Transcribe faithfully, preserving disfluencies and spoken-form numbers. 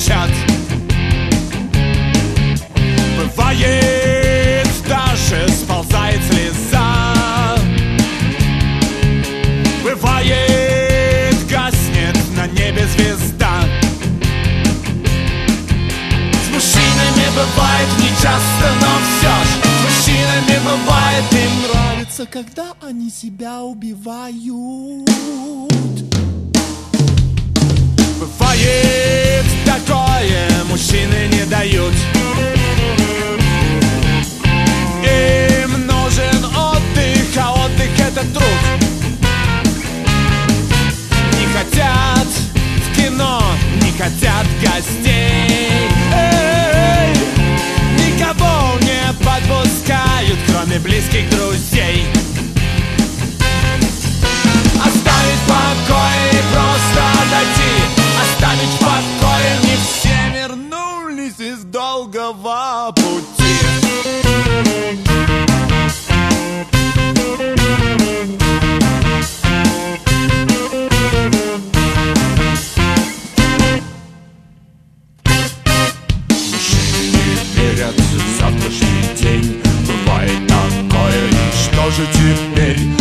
молчат. Бывает, даже сползает слеза. Бывает, гаснет на небе звезда. С мужчинами бывает нечасто, но все ж с мужчинами бывает. Им нравится, когда они себя убивают. Бывает такое, мужчины не дают. Им нужен отдых, а отдых — это труд. Не хотят в кино, не хотят гостей. Эй, никого не подпускают, кроме близких друзей. Оставить в покое и просто отойти. Оставить в покое, не все вернулись из долгого пути. Мужчины не верят в завтрашний день. Бывает такое, и что же теперь?